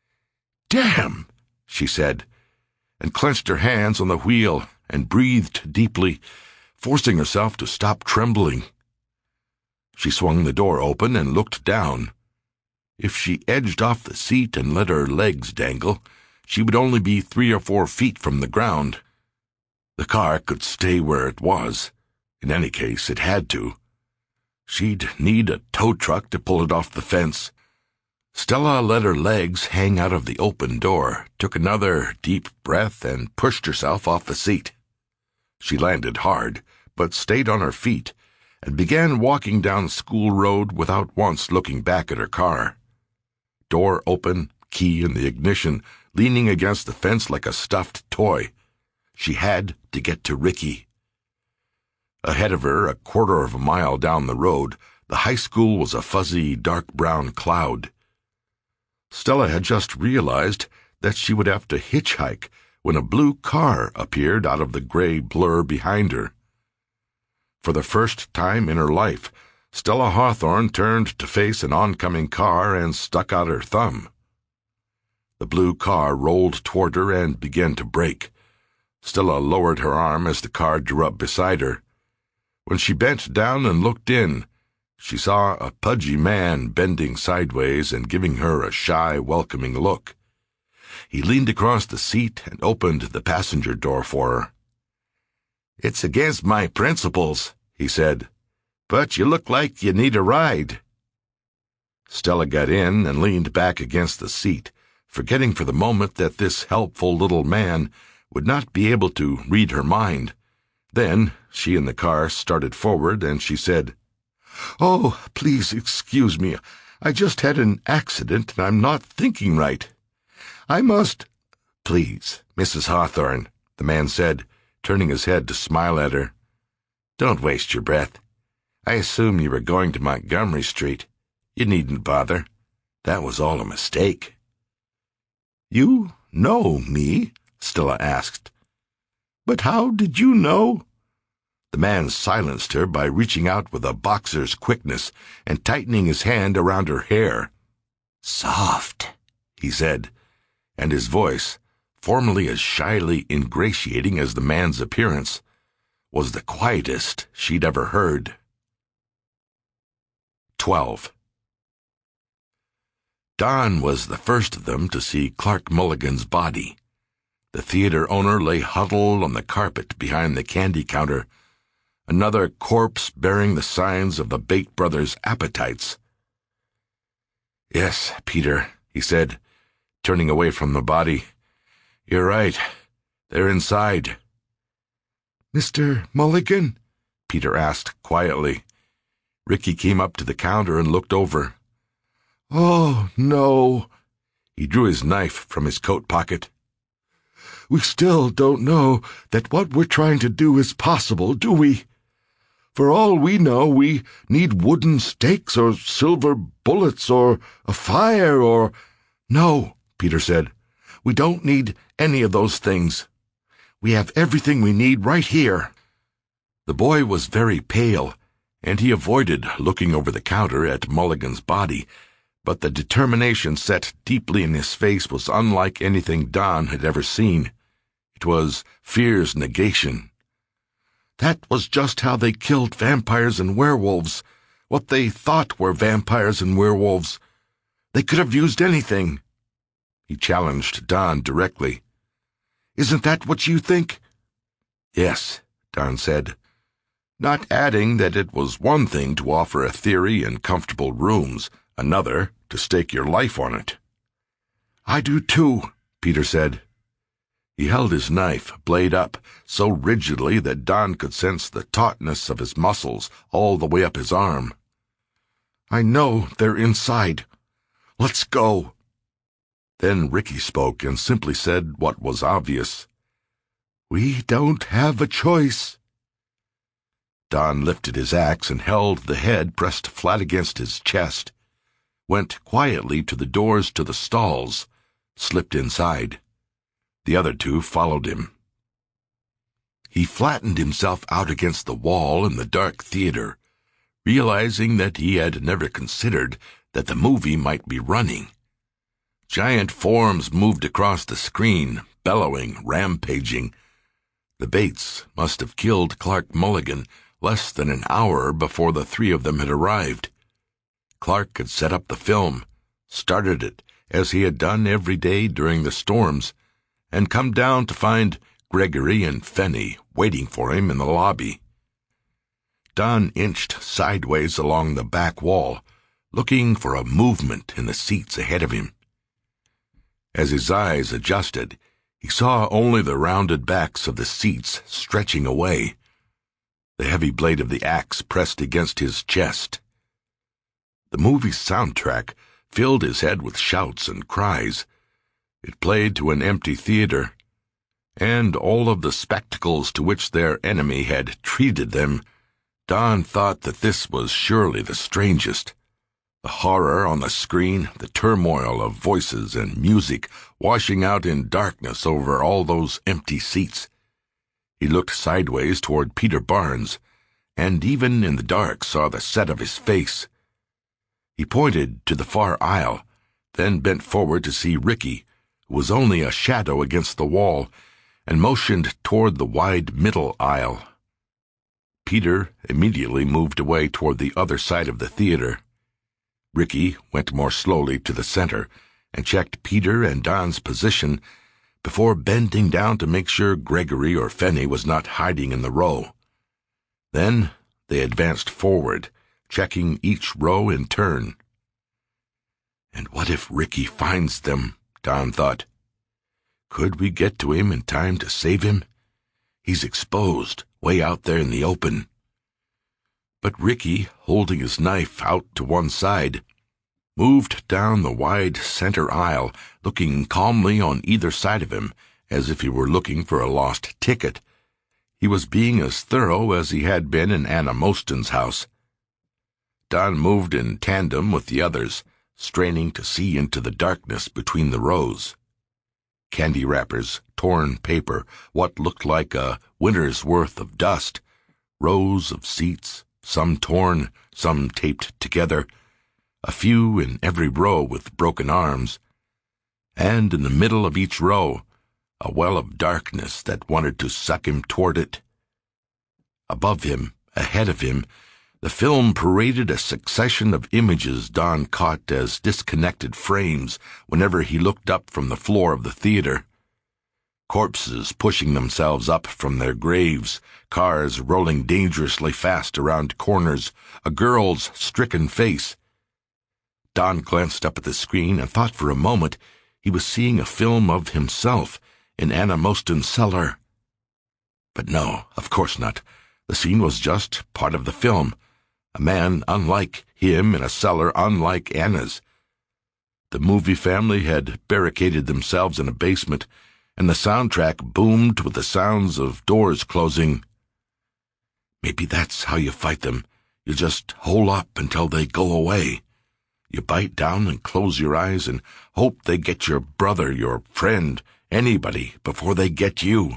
"Damn!" she said, and clenched her hands on the wheel and breathed deeply, forcing herself to stop trembling. She swung the door open and looked down. If she edged off the seat and let her legs dangle, she would only be 3 or 4 feet from the ground. The car could stay where it was. In any case, it had to. She'd need a tow truck to pull it off the fence. Stella let her legs hang out of the open door, took another deep breath, and pushed herself off the seat. She landed hard, but stayed on her feet, and began walking down School Road without once looking back at her car. Door open, key in the ignition, leaning against the fence like a stuffed toy. She had to get to Ricky. Ahead of her, a quarter of a mile down the road, the high school was a fuzzy, dark brown cloud. Stella had just realized that she would have to hitchhike when a blue car appeared out of the gray blur behind her. For the first time in her life, Stella Hawthorne turned to face an oncoming car and stuck out her thumb. The blue car rolled toward her and began to brake. Stella lowered her arm as the car drew up beside her. When she bent down and looked in, she saw a pudgy man bending sideways and giving her a shy, welcoming look. He leaned across the seat and opened the passenger door for her. "It's against my principles," he said, but you look like you need a ride." Stella got in and leaned back against the seat, forgetting for the moment that this helpful little man would not be able to read her mind. Then she and the car started forward, and she said, "Oh, please excuse me. I just had an accident, and I'm not thinking right. I must—" "Please, Mrs. Hawthorne," the man said, turning his head to smile at her. "Don't waste your breath. I assume you were going to Montgomery Street. You needn't bother. That was all a mistake." "You know me?" Stella asked. "But how did you know?" The man silenced her by reaching out with a boxer's quickness and tightening his hand around her hair. "Soft," he said, and his voice, formerly as shyly ingratiating as the man's appearance, was the quietest she'd ever heard. 12. Don was the first of them to see Clark Mulligan's body. The theater owner lay huddled on the carpet behind the candy counter, another corpse bearing the signs of the Bate brothers' appetites. "Yes, Peter," he said, turning away from the body. "You're right. They're inside." "Mr. Mulligan?" Peter asked quietly. Ricky came up to the counter and looked over. "Oh, no." He drew his knife from his coat pocket. "We still don't know that what we're trying to do is possible, do we? For all we know, we need wooden stakes or silver bullets or a fire or—" "No," Peter said. "We don't need any of those things. We have everything we need right here." The boy was very pale, and he avoided looking over the counter at Mulligan's body, but the determination set deeply in his face was unlike anything Don had ever seen. It was fear's negation. That was just how they killed vampires and werewolves, what they thought were vampires and werewolves. They could have used anything. He challenged Don directly. "Isn't that what you think?" "Yes," Don said, not adding that it was one thing to offer a theory in comfortable rooms, another to stake your life on it. "I do too," Peter said. He held his knife, blade up, so rigidly that Don could sense the tautness of his muscles all the way up his arm. "I know they're inside. Let's go." Then Ricky spoke and simply said what was obvious. "We don't have a choice." Don lifted his axe and held the head pressed flat against his chest, went quietly to the doors to the stalls, slipped inside. The other two followed him. He flattened himself out against the wall in the dark theater, realizing that he had never considered that the movie might be running. Giant forms moved across the screen, bellowing, rampaging. The Bates must have killed Clark Mulligan less than an hour before the three of them had arrived. Clark had set up the film, started it as he had done every day during the storms, and come down to find Gregory and Fenny waiting for him in the lobby. Don inched sideways along the back wall, looking for a movement in the seats ahead of him. As his eyes adjusted, he saw only the rounded backs of the seats stretching away, the heavy blade of the axe pressed against his chest. The movie's soundtrack filled his head with shouts and cries. It played to an empty theater, and all of the spectacles to which their enemy had treated them, Don thought that this was surely the strangest. The horror on the screen, the turmoil of voices and music washing out in darkness over all those empty seats. He looked sideways toward Peter Barnes, and even in the dark saw the set of his face. He pointed to the far aisle, then bent forward to see Ricky, who was only a shadow against the wall, and motioned toward the wide middle aisle. Peter immediately moved away toward the other side of the theater. Ricky went more slowly to the center and checked Peter and Don's position before bending down to make sure Gregory or Fenny was not hiding in the row. Then They advanced forward, checking each row in turn. And what if Ricky finds them? Don thought. Could we get to him in time to save him? He's exposed, way out there in the open. But Ricky, holding his knife out to one side, moved down the wide center aisle, looking calmly on either side of him, as if he were looking for a lost ticket. He was being as thorough as he had been in Anna Mostyn's house. Don moved in tandem with the others, straining to see into the darkness between the rows. Candy wrappers, torn paper, what looked like a winter's worth of dust, rows of seats, some torn, some taped together, a few in every row with broken arms, and in the middle of each row, a well of darkness that wanted to suck him toward it. Above him, ahead of him, the film paraded a succession of images Don caught as disconnected frames whenever he looked up from the floor of the theater. Corpses pushing themselves up from their graves, cars rolling dangerously fast around corners, a girl's stricken face. Don glanced up at the screen and thought for a moment he was seeing a film of himself in Anna Mostyn's cellar. But no, of course not. The scene was just part of the film. A man unlike him in a cellar unlike Anna's. The movie family had barricaded themselves in a basement, and the soundtrack boomed with the sounds of doors closing. Maybe that's how you fight them. You just hole up until they go away. You bite down and close your eyes and hope they get your brother, your friend, anybody, before they get you.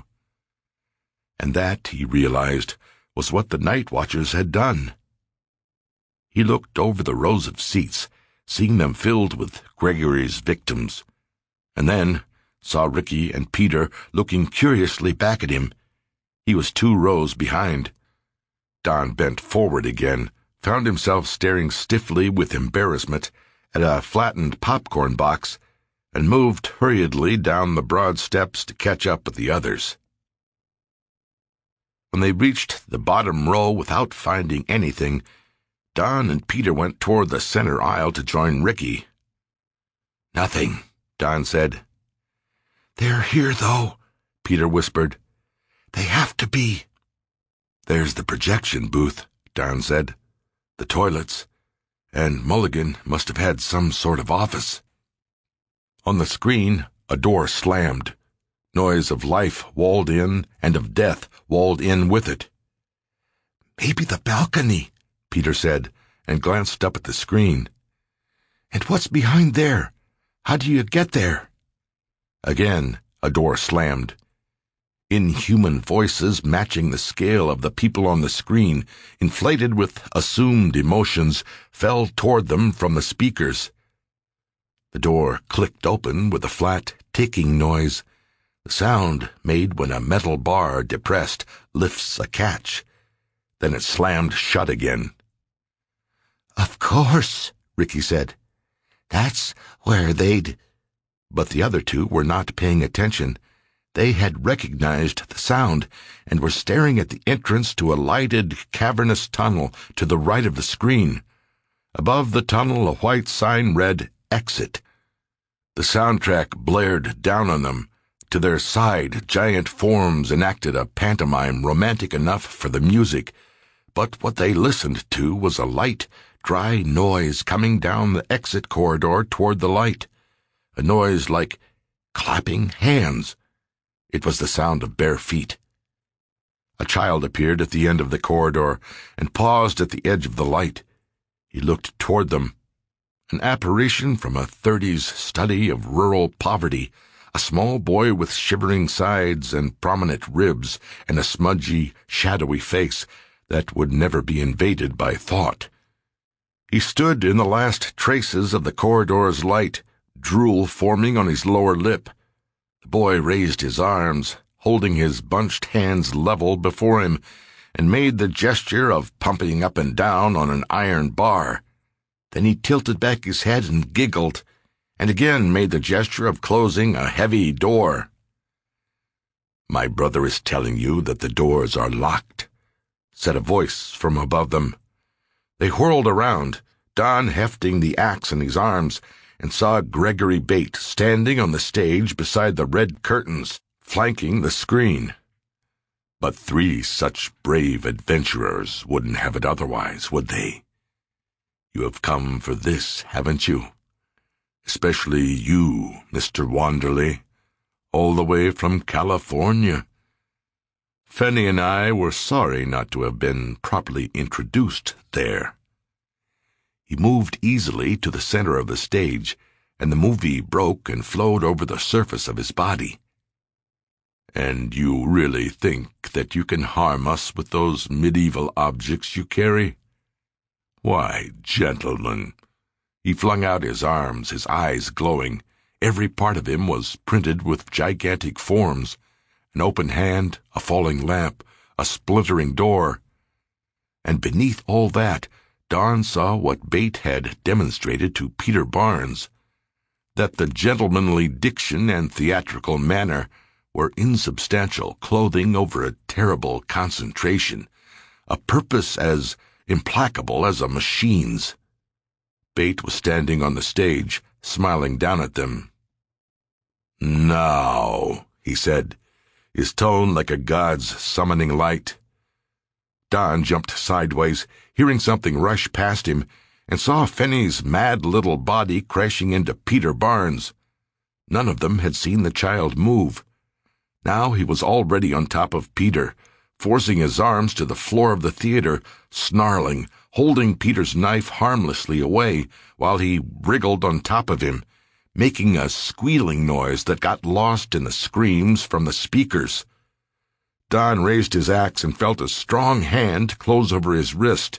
And that, he realized, was what the night watchers had done. He looked over the rows of seats, seeing them filled with Gregory's victims, and then saw Ricky and Peter looking curiously back at him. He was 2 rows behind. Don bent forward again, found himself staring stiffly with embarrassment at a flattened popcorn box, and moved hurriedly down the broad steps to catch up with the others. When they reached the bottom row without finding anything, Don and Peter went toward the center aisle to join Ricky. Nothing, Don said. They're here, though, Peter whispered. They have to be. There's the projection booth, Don said. The toilets. And Mulligan must have had some sort of office. On the screen, a door slammed. Noise of life walled in, and of death walled in with it. Maybe the balcony, Peter said, and glanced up at the screen. And what's behind there? How do you get there? Again, a door slammed. Inhuman voices matching the scale of the people on the screen, inflated with assumed emotions, fell toward them from the speakers. The door clicked open with a flat, ticking noise, the sound made when a metal bar, depressed, lifts a catch. Then it slammed shut again. Of course, Ricky said. That's where they'd... But the other 2 were not paying attention. They had recognized the sound and were staring at the entrance to a lighted, cavernous tunnel to the right of the screen. Above the tunnel, a white sign read, Exit. The soundtrack blared down on them. To their side, giant forms enacted a pantomime romantic enough for the music, but what they listened to was a light, dry noise coming down the exit corridor toward the light. A noise like clapping hands. It was the sound of bare feet. A child appeared at the end of the corridor and paused at the edge of the light. He looked toward them. An apparition from a 30s study of rural poverty, a small boy with shivering sides and prominent ribs and a smudgy, shadowy face that would never be invaded by thought. He stood in the last traces of the corridor's light, drool forming on his lower lip. The boy raised his arms, holding his bunched hands level before him, and made the gesture of pumping up and down on an iron bar. Then he tilted back his head and giggled, and again made the gesture of closing a heavy door. My brother is telling you that the doors are locked. said a voice from above them. They whirled around, Don hefting the axe in his arms, and saw Gregory Bate standing on the stage beside the red curtains, flanking the screen. But 3 such brave adventurers wouldn't have it otherwise, would they? You have come for this, haven't you? Especially you, Mr. Wanderley, all the way from California. Fenny and I were sorry not to have been properly introduced there. He moved easily to the center of the stage, and the movie broke and flowed over the surface of his body. And you really think that you can harm us with those medieval objects you carry? Why, gentlemen. He flung out his arms, his eyes glowing. Every part of him was printed with gigantic forms. An open hand, a falling lamp, a splintering door. And beneath all that, Don saw what Bate had demonstrated to Peter Barnes, that the gentlemanly diction and theatrical manner were insubstantial clothing over a terrible concentration, a purpose as implacable as a machine's. Bate was standing on the stage, smiling down at them. "Now," he said, his tone like a god's summoning light. Don jumped sideways, hearing something rush past him, and saw Fenny's mad little body crashing into Peter Barnes. None of them had seen the child move. Now he was already on top of Peter, forcing his arms to the floor of the theater, snarling, holding Peter's knife harmlessly away while he wriggled on top of him, making a squealing noise that got lost in the screams from the speakers. Don raised his axe and felt a strong hand close over his wrist.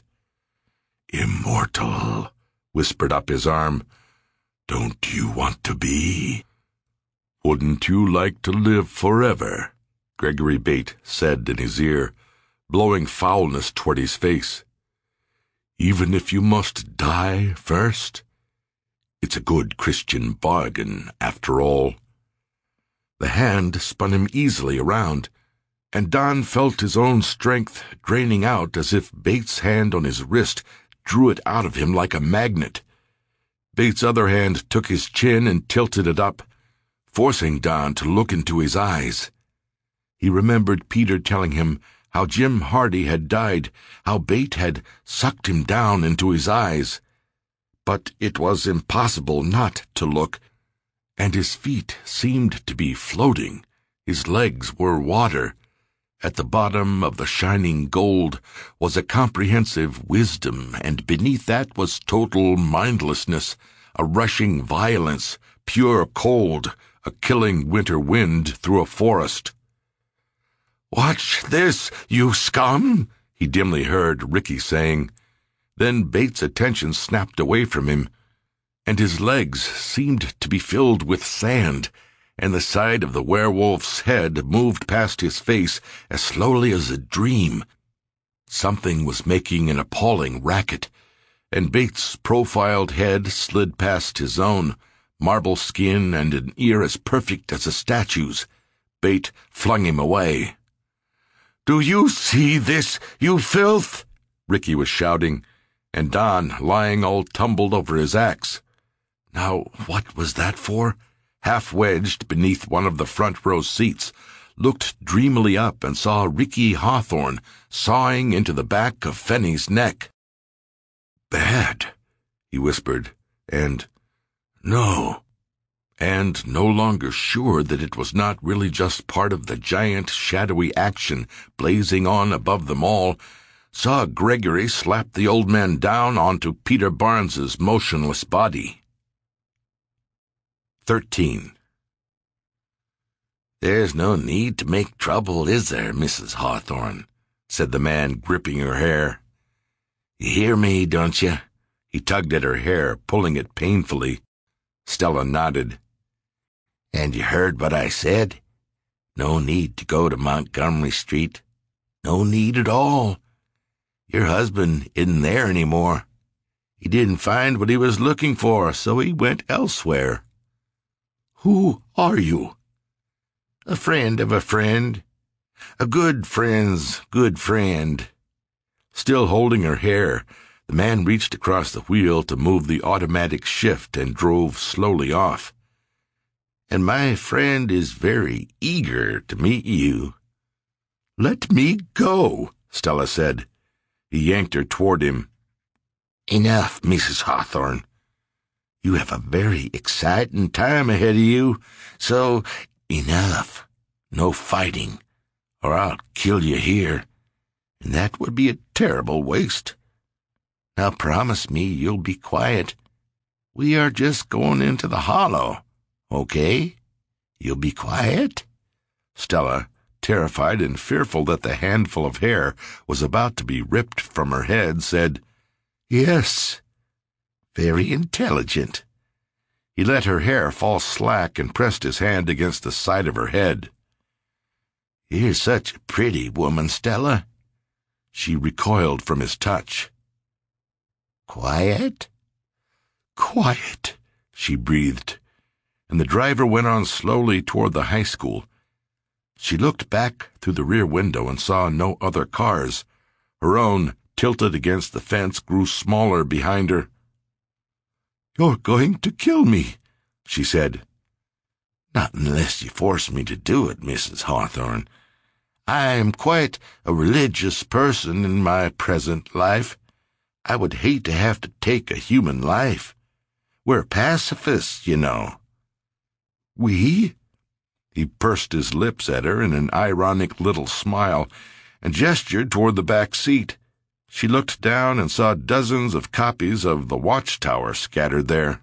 "Immortal," whispered up his arm. "Don't you want to be?" "Wouldn't you like to live forever?" Gregory Bate said in his ear, blowing foulness toward his face. "Even if you must die first? It's a good Christian bargain, after all." The hand spun him easily around, and Don felt his own strength draining out as if Bates' hand on his wrist drew it out of him like a magnet. Bates' other hand took his chin and tilted it up, forcing Don to look into his eyes. He remembered Peter telling him how Jim Hardy had died, how Bate had sucked him down into his eyes. But it was impossible not to look, and his feet seemed to be floating. His legs were water. At the bottom of the shining gold was a comprehensive wisdom, and beneath that was total mindlessness, a rushing violence, pure cold, a killing winter wind through a forest. "Watch this, you scum!" he dimly heard Ricky saying. Then Bates' attention snapped away from him, and his legs seemed to be filled with sand, and the side of the werewolf's head moved past his face as slowly as a dream. Something was making an appalling racket, and Bates' profiled head slid past his own, marble skin and an ear as perfect as a statue's. Bate flung him away. "Do you see this, you filth?" Ricky was shouting, and Don lying all tumbled over his axe. Now, what was that for? Half wedged beneath one of the front row seats, looked dreamily up and saw Ricky Hawthorne sawing into the back of Fenny's neck. "Bad," he whispered, and "No." And no longer sure that it was not really just part of the giant shadowy action blazing on above them all, saw Gregory slap the old man down onto Peter Barnes's motionless body. 13. "There's no need to make trouble, is there, Mrs. Hawthorne?" said the man, gripping her hair. "You hear me, don't you?" He tugged at her hair, pulling it painfully. Stella nodded. "And you heard what I said? No need to go to Montgomery Street. No need at all. Your husband isn't there anymore. He didn't find what he was looking for, so he went elsewhere." "Who are you?" "A friend of a friend. A good friend's good friend. Still holding her hair, the man reached across the wheel to move the automatic shift and drove slowly off. "And my friend is very eager to meet you." "Let me go," Stella said. He yanked her toward him. "Enough, Mrs. Hawthorne. You have a very exciting time ahead of you, so enough. No fighting, or I'll kill you here, and that would be a terrible waste. Now promise me you'll be quiet. We are just going into the hollow, okay? You'll be quiet?" Stella, terrified and fearful that the handful of hair was about to be ripped from her head, said, "Yes." "Very intelligent." He let her hair fall slack and pressed his hand against the side of her head. "You're such a pretty woman, Stella." She recoiled from his touch. "Quiet?" "Quiet," she breathed, and the driver went on slowly toward the high school. She looked back through the rear window and saw no other cars. Her own, tilted against the fence, grew smaller behind her. "You're going to kill me," she said. "Not unless you force me to do it, Mrs. Hawthorne. I'm quite a religious person in my present life. I would hate to have to take a human life. We're pacifists, you know." "We?" He pursed his lips at her in an ironic little smile and gestured toward the back seat. She looked down and saw dozens of copies of The Watchtower scattered there.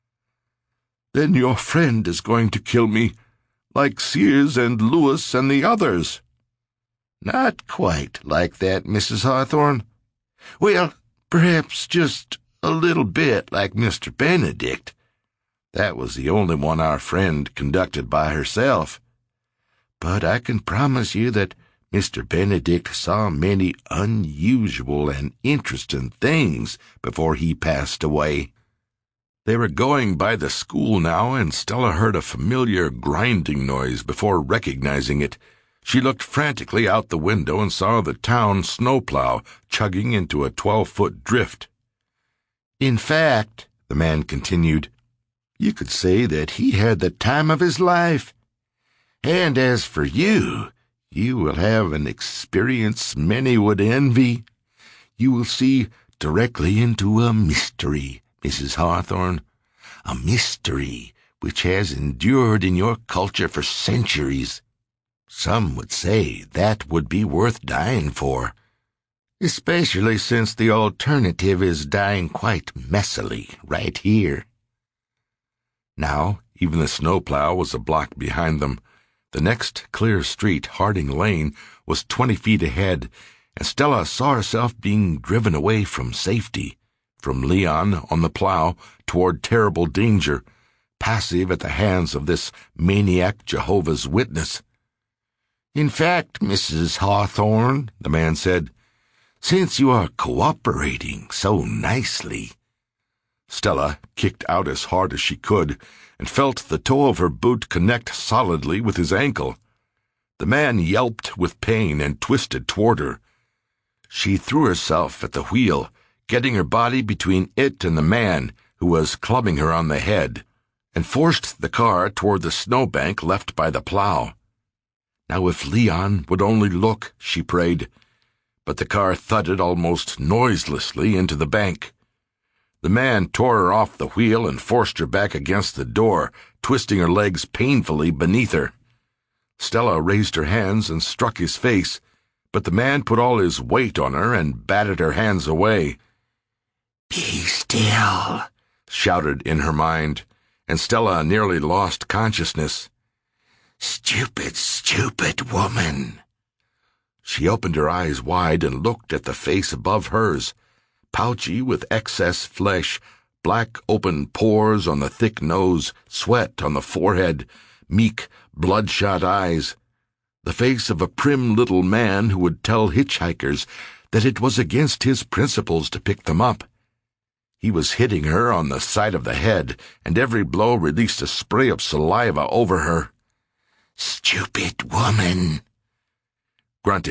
"Then your friend is going to kill me, like Sears and Lewis and the others." "Not quite like that, Mrs. Hawthorne. Well, perhaps just a little bit like Mr. Benedict. That was the only one our friend conducted by herself. But I can promise you that Mr. Benedict saw many unusual and interesting things before he passed away." They were going by the school now, and Stella heard a familiar grinding noise before recognizing it. She looked frantically out the window and saw the town snowplow chugging into a 12-foot drift. "In fact," the man continued, "you could say that he had the time of his life. And as for you, you will have an experience many would envy. You will see directly into a mystery, Mrs. Hawthorne, a mystery which has endured in your culture for centuries. Some would say that would be worth dying for, especially since the alternative is dying quite messily right here." Now, even the snowplow was a block behind them. The next clear street, Harding Lane, was 20 feet ahead, and Stella saw herself being driven away from safety, from Leon on the plow toward terrible danger, passive at the hands of this maniac Jehovah's Witness. "In fact, Mrs. Hawthorne," the man said, "since you are cooperating so nicely—" Stella kicked out as hard as she could and felt the toe of her boot connect solidly with his ankle. The man yelped with pain and twisted toward her. She threw herself at the wheel, getting her body between it and the man, who was clubbing her on the head, and forced the car toward the snowbank left by the plow. Now if Leon would only look, she prayed, but the car thudded almost noiselessly into the bank. The man tore her off the wheel and forced her back against the door, twisting her legs painfully beneath her. Stella raised her hands and struck his face, but the man put all his weight on her and batted her hands away. "Be still," shouted in her mind, and Stella nearly lost consciousness. "Stupid, stupid woman." She opened her eyes wide and looked at the face above hers, pouchy with excess flesh, black open pores on the thick nose, sweat on the forehead, meek, bloodshot eyes. The face of a prim little man who would tell hitchhikers that it was against his principles to pick them up. He was hitting her on the side of the head, and every blow released a spray of saliva over her. "Stupid woman." Grunting,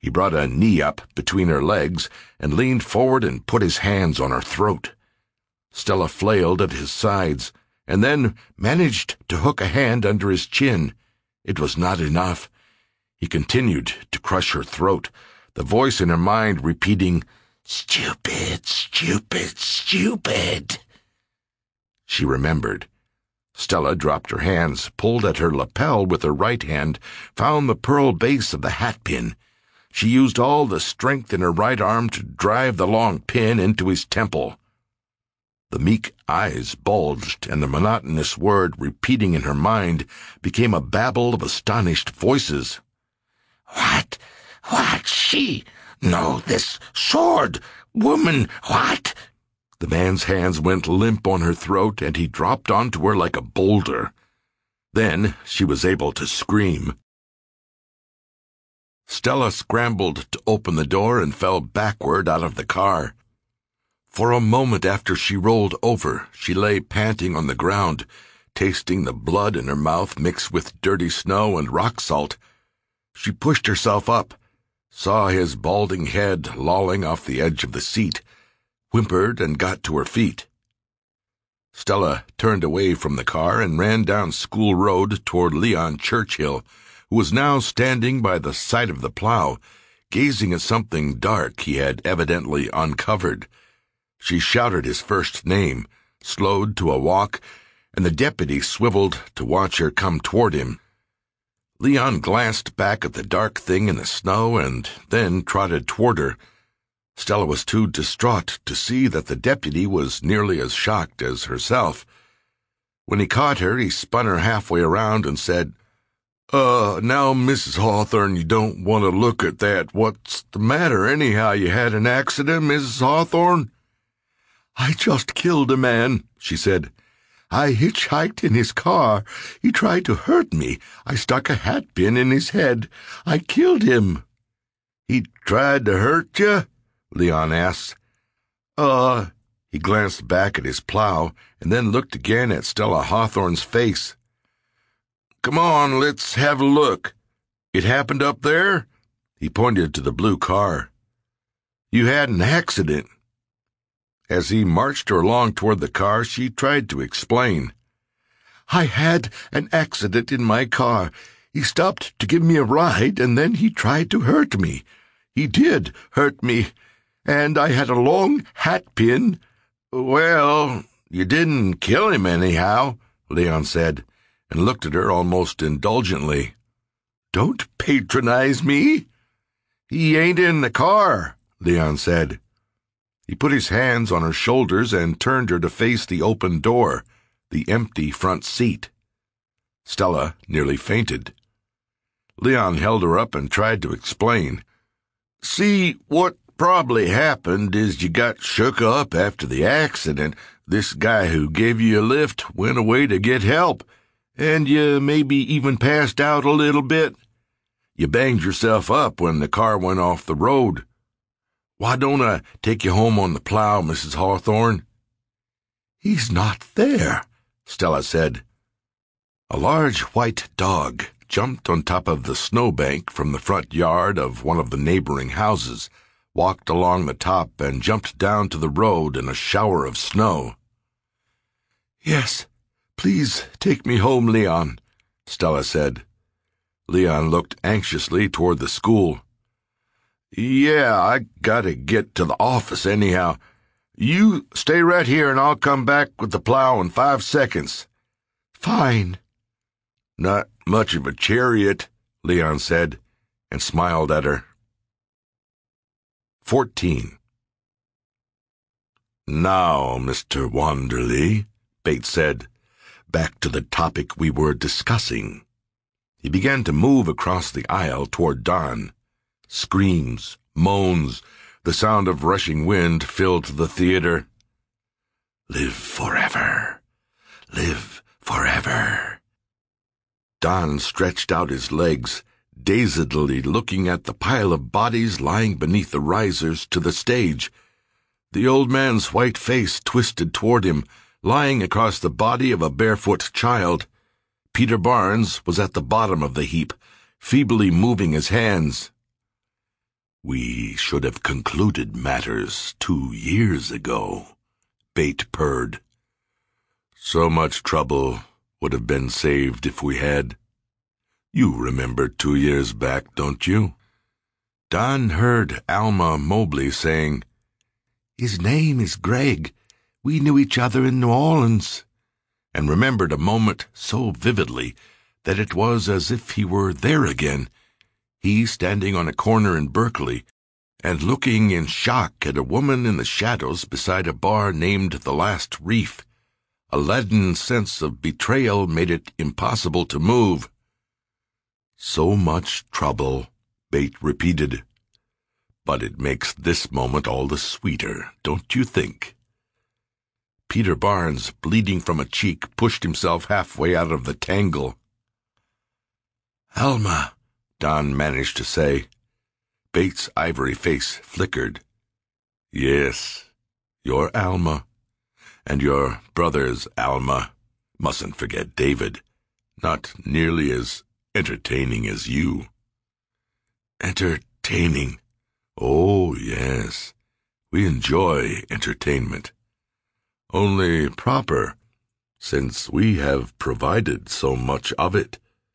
He brought a knee up between her legs and leaned forward and put his hands on her throat. Stella flailed at his sides and then managed to hook a hand under his chin. It was not enough. He continued to crush her throat, the voice in her mind repeating, "Stupid, stupid, stupid." She remembered. Stella dropped her hands, pulled at her lapel with her right hand, found the pearl base of the hat pin. She used all the strength in her right arm to drive the long pin into his temple. The meek eyes bulged, and the monotonous word repeating in her mind became a babble of astonished voices. "What? What? She? No, this sword! Woman, what?" The man's hands went limp on her throat, and he dropped onto her like a boulder. Then she was able to scream. Stella scrambled to open the door and fell backward out of the car. For a moment after she rolled over, she lay panting on the ground, tasting the blood in her mouth mixed with dirty snow and rock salt. She pushed herself up, saw his balding head lolling off the edge of the seat, whimpered and got to her feet. Stella turned away from the car and ran down School Road toward Leon Churchill, who was now standing by the side of the plow, gazing at something dark he had evidently uncovered. She shouted his first name, slowed to a walk, and the deputy swiveled to watch her come toward him. Leon glanced back at the dark thing in the snow and then trotted toward her. Stella was too distraught to see that the deputy was nearly as shocked as herself. When he caught her, he spun her halfway around and said, Now, Mrs. Hawthorne, you don't want to look at that. What's the matter, anyhow? You had an accident, Mrs. Hawthorne?" "I just killed a man," she said. "I hitchhiked in his car. He tried to hurt me. I stuck a hat pin in his head. I killed him." "He tried to hurt you?" Leon asked. He glanced back at his plow and then looked again at Stella Hawthorne's face. "Come on, let's have a look. It happened up there?" He pointed to the blue car. "You had an accident." As he marched her along toward the car, she tried to explain. "I had an accident in my car. He stopped to give me a ride, and then he tried to hurt me. He did hurt me, and I had a long hat pin." "Well, you didn't kill him anyhow," Leon said, and looked at her almost indulgently. "Don't patronize me." "He ain't in the car," Leon said. He put his hands on her shoulders and turned her to face the open door, the empty front seat. Stella nearly fainted. Leon held her up and tried to explain. "See, what probably happened is you got shook up after the accident. This guy who gave you a lift went away to get help, and you maybe even passed out a little bit. You banged yourself up when the car went off the road. Why don't I take you home on the plow, Mrs. Hawthorne?" "He's not there," Stella said. A large white dog jumped on top of the snowbank from the front yard of one of the neighboring houses, walked along the top, and jumped down to the road in a shower of snow. "Yes, please take me home, Leon," Stella said. Leon looked anxiously toward the school. "Yeah, I gotta get to the office anyhow. You stay right here and I'll come back with the plow in 5 seconds. "Fine." "Not much of a chariot," Leon said, and smiled at her. 14. "Now, Mr. Wanderley," Bates said, "back to the topic we were discussing." He began to move across the aisle toward Don. Screams, moans, the sound of rushing wind filled the theater. "Live forever. Live forever." Don stretched out his legs, dazedly looking at the pile of bodies lying beneath the risers to the stage. The old man's white face twisted toward him, lying across the body of a barefoot child. Peter Barnes was at the bottom of the heap, feebly moving his hands. We should have concluded matters 2 years ago, Bate purred. So much trouble would have been saved if we had. You remember 2 years back, don't you? Don heard Alma Mobley saying, "His name is Greg. We knew each other in New Orleans," and remembered a moment so vividly that it was as if he were there again, he standing on a corner in Berkeley and looking in shock at a woman in the shadows beside a bar named The Last Reef. A leaden sense of betrayal made it impossible to move. "So much trouble," Bate repeated. "But it makes this moment all the sweeter, don't you think?" Peter Barnes, bleeding from a cheek, pushed himself halfway out of the tangle. "Alma," Don managed to say. Bates' ivory face flickered. "Yes, you're Alma. And your brother's Alma. Mustn't forget David. Not nearly as entertaining as you." "Entertaining? Oh, yes. We enjoy entertainment. Only proper, since we have provided so much of it.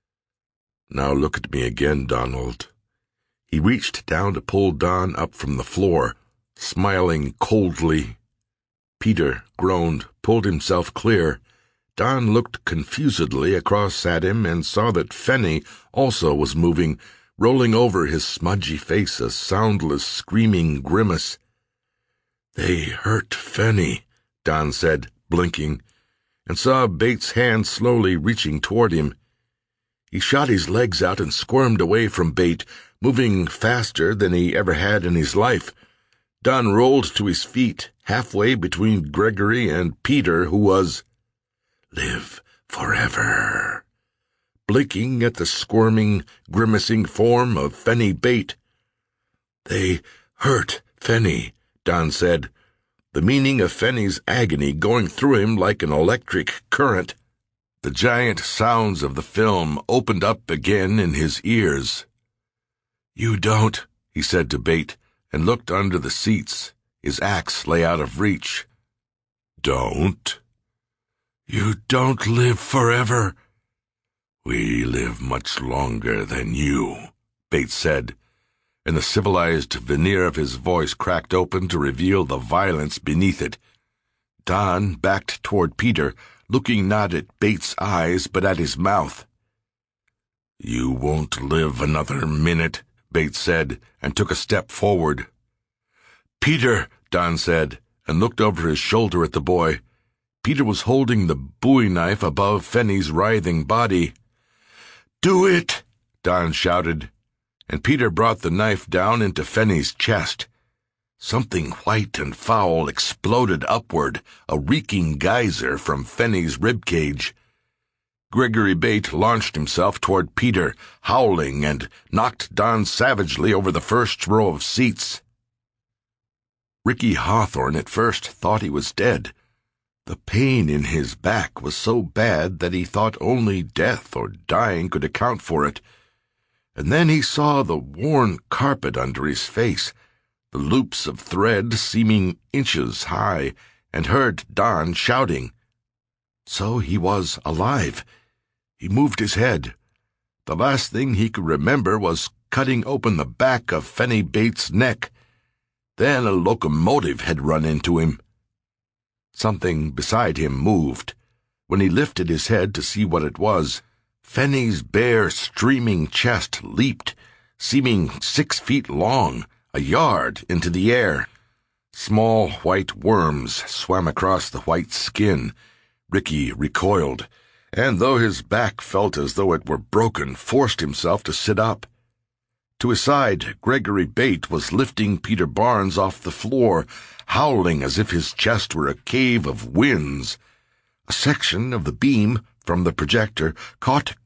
Now look at me again, Donald." He reached down to pull Don up from the floor, smiling coldly. Peter groaned, pulled himself clear. Don looked confusedly across at him and saw that Fenny also was moving, rolling over his smudgy face a soundless, screaming grimace. "They hurt Fenny," Don said, blinking, and saw Bates' hand slowly reaching toward him. He shot his legs out and squirmed away from Bate, moving faster than he ever had in his life. Don rolled to his feet, halfway between Gregory and Peter, who was "Live forever," blinking at the squirming, grimacing form of Fenny Bate. "They hurt Fenny," Don said, the meaning of Fenny's agony going through him like an electric current. The giant sounds of the film opened up again in his ears. "You don't," he said to Bate, and looked under the seats. His axe lay out of reach. "Don't? You don't live forever." "We live much longer than you," Bates said, and the civilized veneer of his voice cracked open to reveal the violence beneath it. Don backed toward Peter, looking not at Bates' eyes but at his mouth. "You won't live another minute," Bates said, and took a step forward. "Peter," Don said, and looked over his shoulder at the boy. Peter was holding the bowie knife above Fenny's writhing body. "Do it!" Don shouted, and Peter brought the knife down into Fenny's chest. Something white and foul exploded upward, a reeking geyser from Fenny's ribcage. Gregory Bate launched himself toward Peter, howling, and knocked Don savagely over the first row of seats. Ricky Hawthorne at first thought he was dead. The pain in his back was so bad that he thought only death or dying could account for it. And then he saw the worn carpet under his face, the loops of thread seeming inches high, and heard Don shouting. So he was alive. He moved his head. The last thing he could remember was cutting open the back of Fenny Bates' neck. Then a locomotive had run into him. Something beside him moved. When he lifted his head to see what it was, Fenny's bare, streaming chest leaped, seeming 6 feet long, a yard into the air. Small white worms swam across the white skin. Ricky recoiled, and though his back felt as though it were broken, forced himself to sit up. To his side, Gregory Bate was lifting Peter Barnes off the floor, howling as if his chest were a cave of winds. A section of the beam from the projector caught